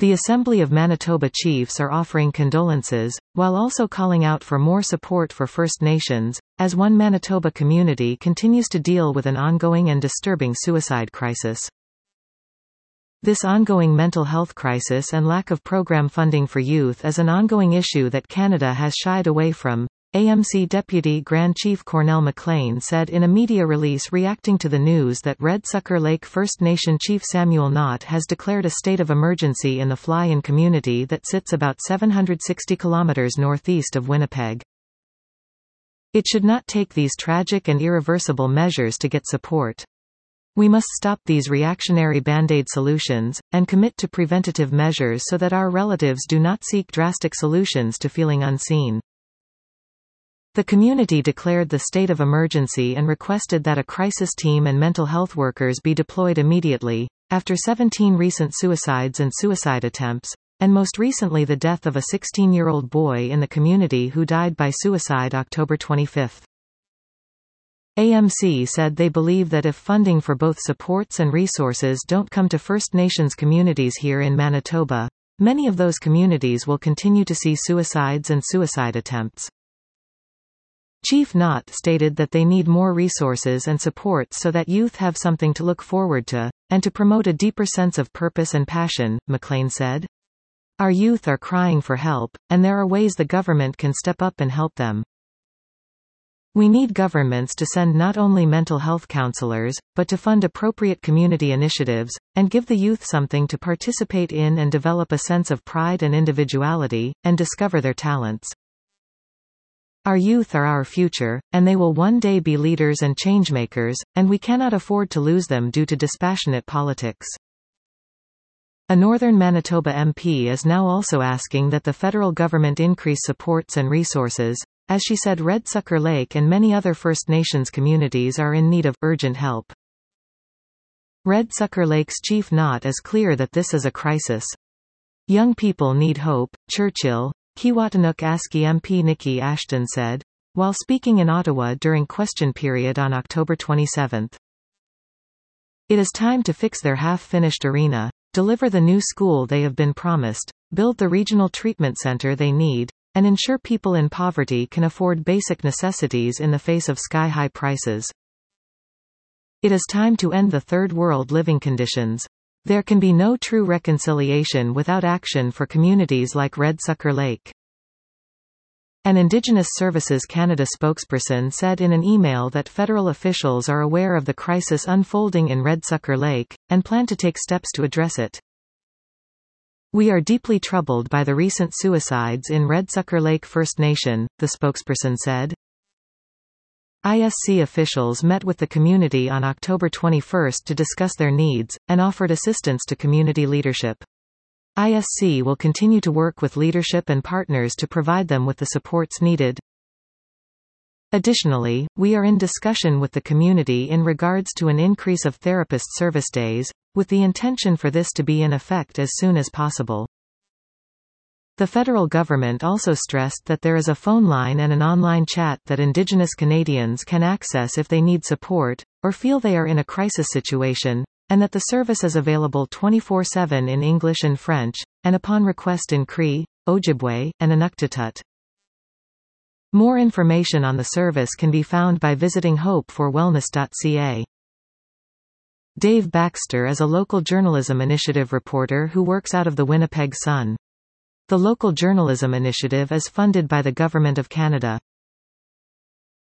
The Assembly of Manitoba Chiefs are offering condolences, while also calling out for more support for First Nations, as one Manitoba community continues to deal with an ongoing and disturbing suicide crisis. This ongoing mental health crisis and lack of program funding for youth is an ongoing issue that Canada has shied away from, AMC Deputy Grand Chief Cornell McLean said in a media release reacting to the news that Red Sucker Lake First Nation Chief Samuel Knott has declared a state of emergency in the Fly-In community that sits about 760 kilometers northeast of Winnipeg. It should not take these tragic and irreversible measures to get support. We must stop these reactionary band-aid solutions, and commit to preventative measures so that our relatives do not seek drastic solutions to feeling unseen. The community declared the state of emergency and requested that a crisis team and mental health workers be deployed immediately, after 17 recent suicides and suicide attempts, and most recently the death of a 16-year-old boy in the community who died by suicide October 25. AMC said they believe that if funding for both supports and resources don't come to First Nations communities here in Manitoba, many of those communities will continue to see suicides and suicide attempts. Chief Knott stated that they need more resources and support so that youth have something to look forward to, and to promote a deeper sense of purpose and passion, McLean said. Our youth are crying for help, and there are ways the government can step up and help them. We need governments to send not only mental health counselors, but to fund appropriate community initiatives, and give the youth something to participate in and develop a sense of pride and individuality, and discover their talents. Our youth are our future, and they will one day be leaders and changemakers, and we cannot afford to lose them due to dispassionate politics. A Northern Manitoba MP is now also asking that the federal government increase supports and resources, as she said Red Sucker Lake and many other First Nations communities are in need of urgent help. Red Sucker Lake's Chief Knott is clear that this is a crisis. Young people need hope, Churchill, Kiiwetinoong ASKI MP Nikki Ashton said, while speaking in Ottawa during question period on October 27. It is time to fix their half-finished arena, deliver the new school they have been promised, build the regional treatment center they need, and ensure people in poverty can afford basic necessities in the face of sky-high prices. It is time to end the third world living conditions. There can be no true reconciliation without action for communities like Red Sucker Lake. An Indigenous Services Canada spokesperson said in an email that federal officials are aware of the crisis unfolding in Red Sucker Lake, and plan to take steps to address it. We are deeply troubled by the recent suicides in Red Sucker Lake First Nation, the spokesperson said. ISC officials met with the community on October 21 to discuss their needs, and offered assistance to community leadership. ISC will continue to work with leadership and partners to provide them with the supports needed. Additionally, we are in discussion with the community in regards to an increase of therapist service days, with the intention for this to be in effect as soon as possible. The federal government also stressed that there is a phone line and an online chat that Indigenous Canadians can access if they need support, or feel they are in a crisis situation, and that the service is available 24/7 in English and French, and upon request in Cree, Ojibwe, and Inuktitut. More information on the service can be found by visiting hopeforwellness.ca. Dave Baxter is a local journalism initiative reporter who works out of the Winnipeg Sun. The local journalism initiative is funded by the Government of Canada.